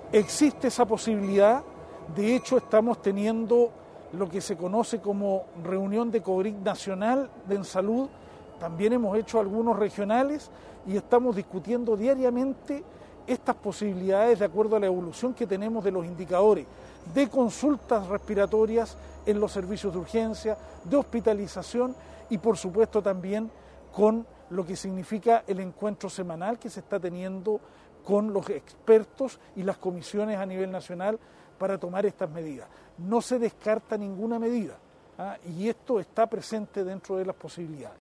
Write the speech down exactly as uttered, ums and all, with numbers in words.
Existe esa posibilidad, de hecho estamos teniendo lo que se conoce como reunión de COGRIC nacional de salud, también hemos hecho algunos regionales y estamos discutiendo diariamente estas posibilidades de acuerdo a la evolución que tenemos de los indicadores de consultas respiratorias en los servicios de urgencia, de hospitalización y por supuesto también con lo que significa el encuentro semanal que se está teniendo con los expertos y las comisiones a nivel nacional para tomar estas medidas. No se descarta ninguna medida, ¿ah? Y esto está presente dentro de las posibilidades.